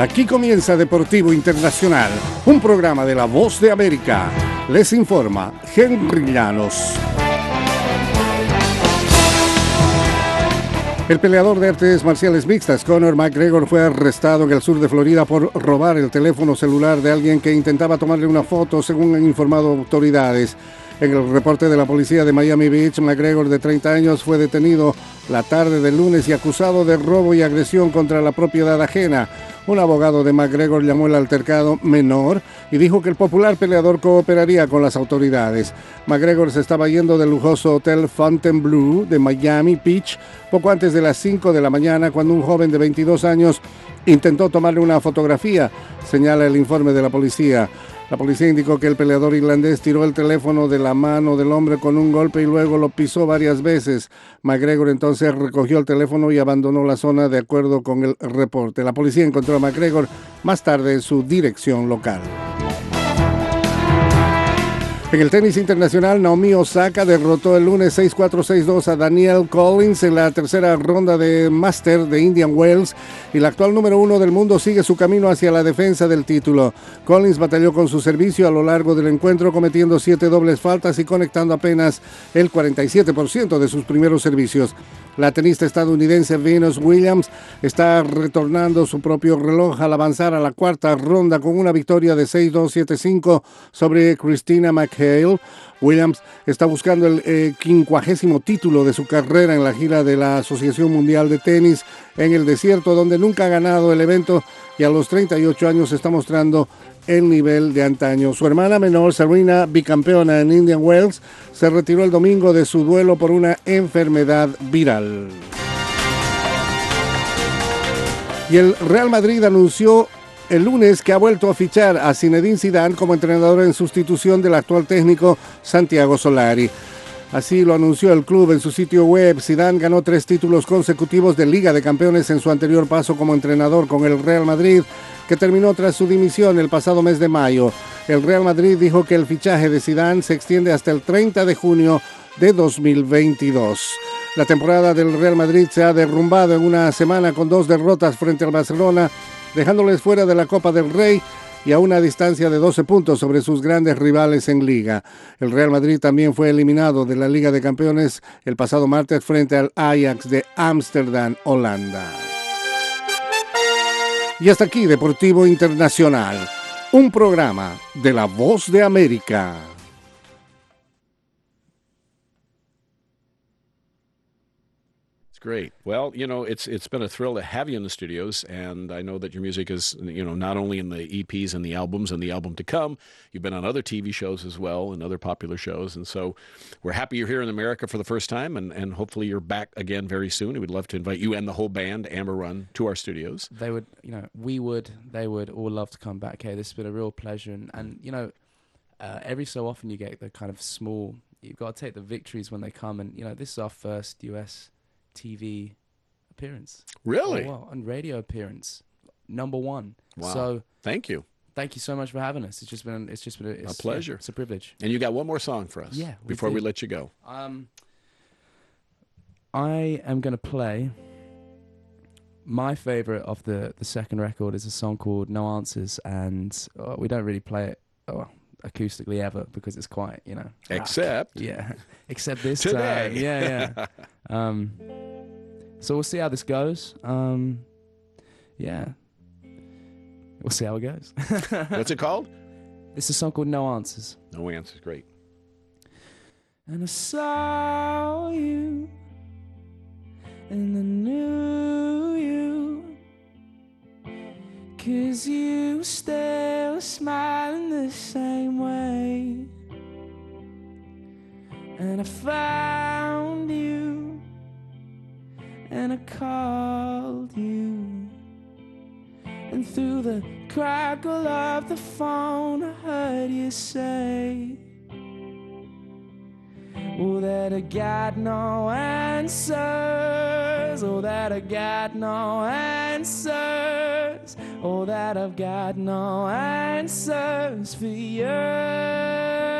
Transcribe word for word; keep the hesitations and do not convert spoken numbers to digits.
Aquí comienza Deportivo Internacional, un programa de La Voz de América. Les informa Henry Llanos. El peleador de artes marciales mixtas Conor McGregor fue arrestado en el sur de Florida por robar el teléfono celular de alguien que intentaba tomarle una foto, según han informado autoridades. En el reporte de la policía de Miami Beach, McGregor, de treinta años, fue detenido la tarde del lunes y acusado de robo y agresión contra la propiedad ajena. Un abogado de McGregor llamó el altercado menor y dijo que el popular peleador cooperaría con las autoridades. McGregor se estaba yendo del lujoso hotel Fontainebleau de Miami Beach poco antes de las cinco de la mañana cuando un joven de veintidós años intentó tomarle una fotografía, señala el informe de la policía. La policía indicó que el peleador irlandés tiró el teléfono de la mano del hombre con un golpe y luego lo pisó varias veces. McGregor entonces recogió el teléfono y abandonó la zona de acuerdo con el reporte. La policía encontró a McGregor más tarde en su dirección local. En el tenis internacional, Naomi Osaka derrotó el lunes seis cuatro seis dos a Danielle Collins en la tercera ronda de Master de Indian Wells y la actual número uno del mundo sigue su camino hacia la defensa del título. Collins batalló con su servicio a lo largo del encuentro, cometiendo siete dobles faltas y conectando apenas el cuarenta y siete por ciento de sus primeros servicios. La tenista estadounidense Venus Williams está retornando su propio reloj al avanzar a la cuarta ronda con una victoria de seis dos siete cinco sobre Christina McHale. Williams está buscando el eh, quincuagésimo título de su carrera en la gira de la Asociación Mundial de Tenis en el desierto, donde nunca ha ganado el evento y a los treinta y ocho años está mostrando el nivel de antaño. Su hermana menor, Serena, bicampeona en Indian Wells, se retiró el domingo de su duelo por una enfermedad viral. Y el Real Madrid anunció el lunes que ha vuelto a fichar a Zinedine Zidane como entrenador en sustitución del actual técnico Santiago Solari. Así lo anunció el club en su sitio web. Zidane ganó tres títulos consecutivos de Liga de Campeones en su anterior paso como entrenador con el Real Madrid, que terminó tras su dimisión el pasado mes de mayo. El Real Madrid dijo que el fichaje de Zidane se extiende hasta el treinta de junio de dos mil veintidós. La temporada del Real Madrid se ha derrumbado en una semana con dos derrotas frente al Barcelona, dejándoles fuera de la Copa del Rey y a una distancia de doce puntos sobre sus grandes rivales en Liga. El Real Madrid también fue eliminado de la Liga de Campeones el pasado martes frente al Ajax de Ámsterdam, Holanda. Y hasta aquí Deportivo Internacional, un programa de La Voz de América. Great. Well, you know, it's it's been a thrill to have you in the studios, and I know that your music is, you know, not only in the E Ps and the albums and the album to come, you've been on other T V shows as well and other popular shows, and so we're happy you're here in America for the first time, and, and hopefully you're back again very soon. We'd love to invite you and the whole band, Amber Run, to our studios. They would, you know, we would, they would all love to come back here. This has been a real pleasure, and, and you know, uh, every so often you get the kind of small, you've got to take the victories when they come, and, you know, this is our first U S T V appearance. Really? Oh, wow. And radio appearance. Number one. Wow. So thank you. Thank you so much for having us. It's just been it's just been a, it's, a pleasure. Yeah, it's a privilege. And you got one more song for us. Yeah. We before do. we let you go. Um I am going to play my favorite of the the second record is a song called No Answers, and uh, we don't really play it oh, acoustically ever because it's quite, you know, except rock. Yeah. Except this today. time. Yeah, yeah. um So we'll see how this goes. Um, yeah. We'll see how it goes. What's it called? This is a song called No Answers. No Answers, great. And I saw you, and I knew you, 'cause you still smiling the same way. And I found you, and I called you, and through the crackle of the phone I heard you say, oh, that I got no answers, oh, that I got no answers, oh, that I've got no answers for you.